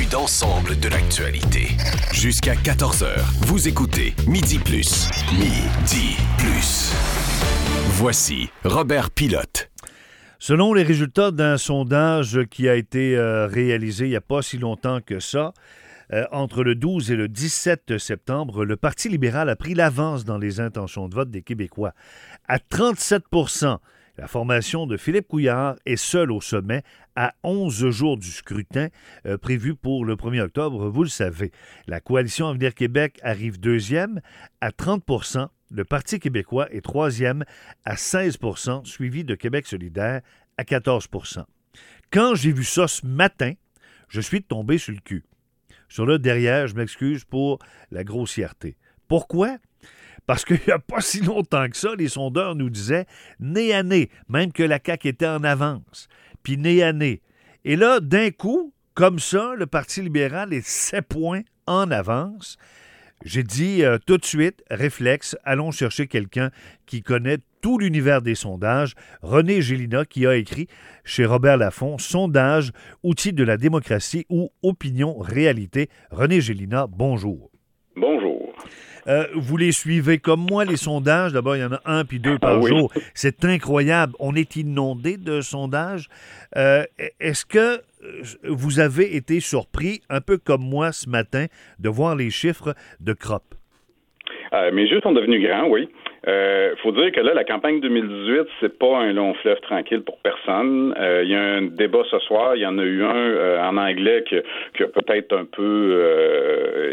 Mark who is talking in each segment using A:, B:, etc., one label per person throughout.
A: vue d'ensemble de l'actualité. Jusqu'à 14h, vous écoutez Midi Plus. Midi Plus. Voici Robert Pilote.
B: Selon les résultats d'un sondage qui a été réalisé il n'y a pas si longtemps que ça, entre le 12 et le 17 septembre, le Parti libéral a pris l'avance dans les intentions de vote des Québécois. À 37 %, la formation de Philippe Couillard est seule au sommet à 11 jours du scrutin prévu pour le 1er octobre, vous le savez. La coalition Avenir Québec arrive deuxième à 30 %. Le Parti québécois est troisième à 16 %, suivi de Québec solidaire à 14 %. Quand j'ai vu ça ce matin, je suis tombé sur le cul. Sur le derrière, je m'excuse pour la grossièreté. Pourquoi? Parce qu'il n'y a pas si longtemps que ça, les sondeurs nous disaient nez à nez, même que la CAQ était en avance, puis nez à nez. Et là, d'un coup, comme ça, le Parti libéral est 7 points en avance. J'ai dit tout de suite, réflexe, allons chercher quelqu'un qui connaît tout l'univers des sondages. René Gélina, qui a écrit chez Robert Laffont, Sondage, outils de la démocratie ou opinion, réalité. René Gélina, bonjour.
C: Bonjour.
B: Vous les suivez comme moi, les sondages. D'abord, il y en a 1 puis 2 par jour. C'est incroyable. On est inondé de sondages. Est-ce que vous avez été surpris, un peu comme moi ce matin, de voir les chiffres de Crop?
C: Mes yeux sont devenus grands, oui. Faut dire que là, la campagne 2018, c'est pas un long fleuve tranquille pour personne. Il y a un débat ce soir. Il y en a eu un en anglais qui a peut-être un peu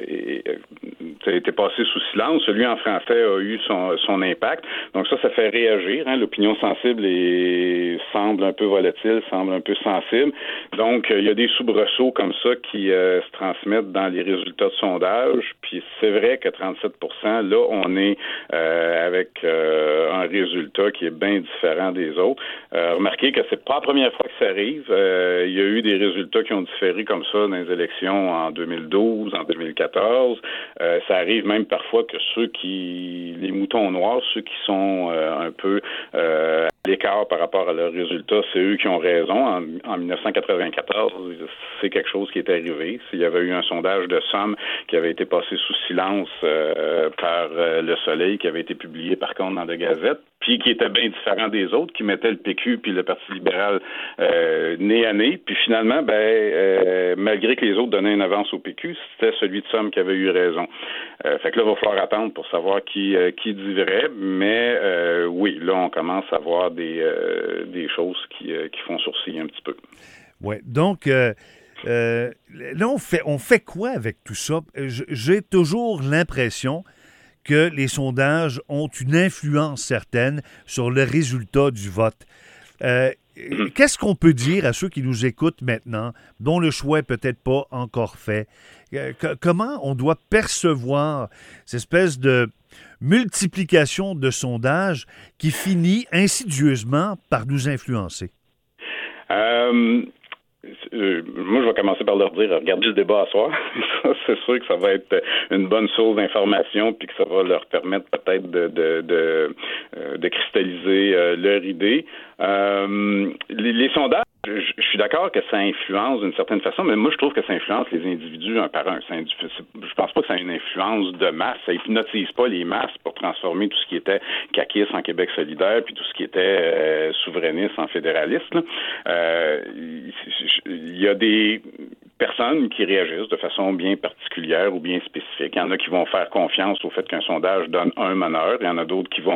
C: été passé sous silence. Celui en français a eu son impact. Donc ça fait réagir. Hein. L'opinion sensible semble un peu volatile, semble un peu sensible. Donc il y a des soubresauts comme ça qui se transmettent dans les résultats de sondage. Puis c'est vrai que 37 %, là, on est avec un résultat qui est bien différent des autres. Remarquez que c'est pas la première fois que ça arrive. Il y a eu des résultats qui ont différé comme ça dans les élections en 2012, en 2014. Ça arrive même parfois que les moutons noirs, ceux qui sont un peu à l'écart par rapport à leurs résultats, c'est eux qui ont raison. En 1994, c'est quelque chose qui est arrivé. S'il y avait eu un sondage de Somme qui avait été passé sous silence par Le Soleil, qui avait été publié par contre dans la Gazette, puis qui était bien différent des autres, qui mettait le PQ puis le Parti libéral nez à nez, puis finalement, malgré que les autres donnaient une avance au PQ, c'était celui de Somme qui avait eu raison. Fait que là, il va falloir attendre pour savoir qui dit vrai, mais oui, là, on commence à voir des choses qui font sourciller un petit peu.
B: Oui, donc là, on fait quoi avec tout ça? J'ai toujours l'impression que les sondages ont une influence certaine sur le résultat du vote. Qu'est-ce qu'on peut dire à ceux qui nous écoutent maintenant, dont le choix n'est peut-être pas encore fait? Comment on doit percevoir cette espèce de multiplication de sondages qui finit insidieusement par nous influencer?
C: Moi, je vais commencer par leur dire, regardez le débat à soir. C'est sûr que ça va être une bonne source d'information puis que ça va leur permettre peut-être de cristalliser leur idée. Les sondages, je suis d'accord que ça influence d'une certaine façon, mais moi, je trouve que ça influence les individus un par un. Je pense pas que ça a une influence de masse. Ça hypnotise pas les masses pour transformer tout ce qui était caquiste en Québec solidaire puis tout ce qui était souverainiste en fédéraliste. Il y a des personnes qui réagissent de façon bien particulière ou bien spécifique. Il y en a qui vont faire confiance au fait qu'un sondage donne un meneur. Il y en a d'autres qui vont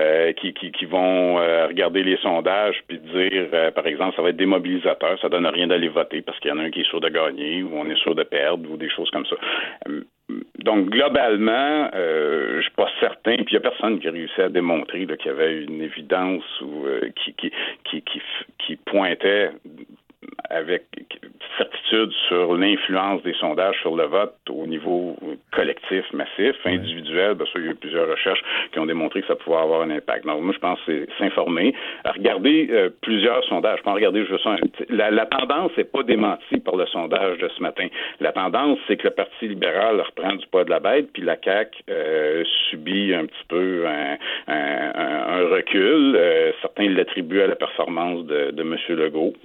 C: regarder les sondages puis dire, par exemple, ça va être démobilisateur, ça donne rien d'aller voter parce qu'il y en a un qui est sûr de gagner ou on est sûr de perdre ou des choses comme ça. Donc, globalement, je suis pas certain, puis il y a personne qui a réussi à démontrer qu'il y avait une évidence ou qui pointait avec certitude sur l'influence des sondages sur le vote au niveau collectif, massif, individuel. Ça, il y a eu plusieurs recherches qui ont démontré que ça pouvait avoir un impact. Donc, moi, je pense que c'est s'informer, regarder plusieurs sondages. Je peux en regarder juste un. La tendance n'est pas démentie par le sondage de ce matin. La tendance, c'est que le Parti libéral reprend du poids de la bête, puis la CAQ subit un petit peu un recul. Certains l'attribuent à la performance de M. Legault.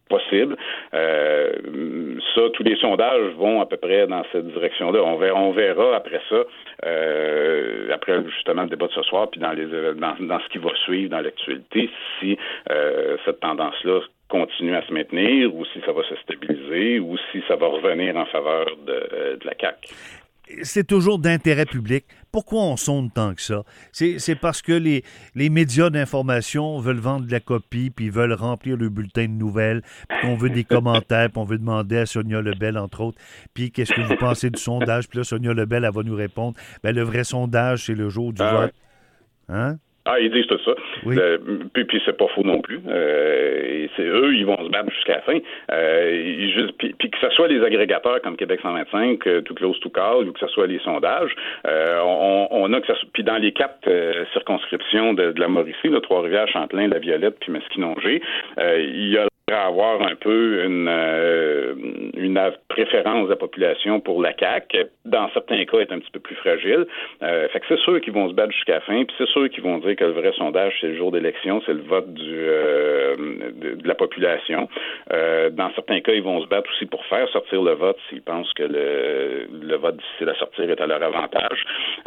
C: possible. Ça, tous les sondages vont à peu près dans cette direction-là. On verra après ça, après justement le débat de ce soir, puis dans ce qui va suivre dans l'actualité, si cette tendance-là continue à se maintenir, ou si ça va se stabiliser, ou si ça va revenir en faveur de la CAQ.
B: C'est toujours d'intérêt public. Pourquoi on sonde tant que ça? C'est parce que les médias d'information veulent vendre de la copie, puis veulent remplir le bulletin de nouvelles, puis qu'on veut des commentaires, puis on veut demander à Sonia Lebel, entre autres, puis qu'est-ce que vous pensez du sondage? Puis là, Sonia Lebel, elle va nous répondre, le vrai sondage, c'est le jour du vote. Hein?
C: Ah, ils disent tout ça.
B: Oui.
C: Puis c'est pas faux non plus. Et c'est eux, ils vont se battre jusqu'à la fin. Puis que ce soit les agrégateurs comme Québec 125, Tout Close, Tout Call, ou que ce soit les sondages, on a que ça. Puis dans les 4 circonscriptions de la Mauricie, là, Trois-Rivières, Champlain, La Violette, puis Masquinongé, il y a à avoir un peu une préférence de la population pour la CAQ, dans certains cas, est un petit peu plus fragile. Fait que c'est sûr qu'ils vont se battre jusqu'à la fin, puis c'est sûr qu'ils vont dire que le vrai sondage, c'est le jour d'élection, c'est le vote de la population. Dans certains cas, ils vont se battre aussi pour faire sortir le vote s'ils pensent que le vote difficile à sortir est à leur avantage.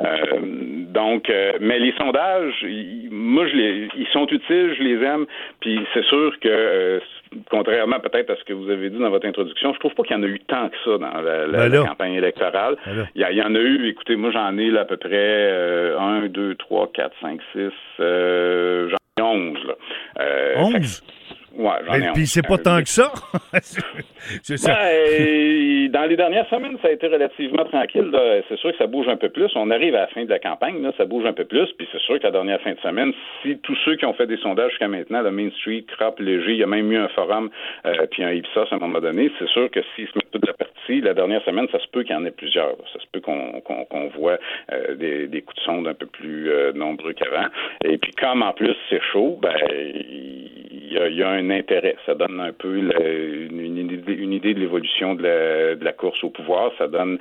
C: Mais les sondages, moi, ils sont utiles, je les aime, puis c'est sûr que contrairement peut-être à ce que vous avez dit dans votre introduction, je trouve pas qu'il y en a eu tant que ça dans la campagne électorale. Il y en a eu, écoutez, moi j'en ai là, à peu près 1, 2, 3, 4, 5, 6, j'en ai 11.
B: 11?
C: Ouais, j'en ai 11.
B: Puis c'est pas tant que ça. C'est ça.
C: Dans les dernières semaines, ça a été relativement tranquille. Là. C'est sûr que ça bouge un peu plus. On arrive à la fin de la campagne, là, ça bouge un peu plus. Puis c'est sûr que la dernière fin de semaine, si tous ceux qui ont fait des sondages jusqu'à maintenant, le Main Street, Crop, Léger, il y a même eu un forum puis un Ipsos à un moment donné, c'est sûr que s'ils se mettent toute la partie, la dernière semaine, ça se peut qu'il y en ait plusieurs. Ça se peut qu'on voit des coups de sonde un peu plus nombreux qu'avant. Et puis comme en plus c'est chaud, il y a un intérêt. Ça donne un peu une idée de l'évolution de la course au pouvoir. Ça donne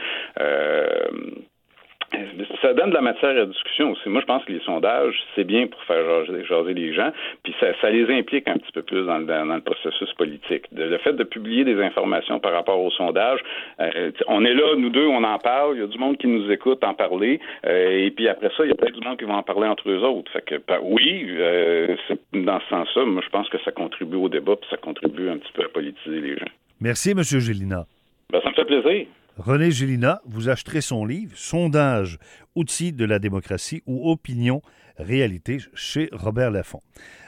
C: de la matière à discussion aussi. Moi, je pense que les sondages, c'est bien pour faire jaser les gens, puis ça les implique un petit peu plus dans le processus politique. Le fait de publier des informations par rapport aux sondages, on est là, nous deux, on en parle, il y a du monde qui nous écoute en parler, et puis après ça, il y a peut-être du monde qui va en parler entre eux autres. Fait que, oui, c'est dans ce sens-là, moi, je pense que ça contribue au débat, puis ça contribue un petit peu à politiser les gens.
B: Merci, M. Gélinas.
C: Ça me fait plaisir.
B: René Gélinas, vous acheterez son livre « Sondage, outils de la démocratie » ou « Opinion, réalité » chez Robert Laffont.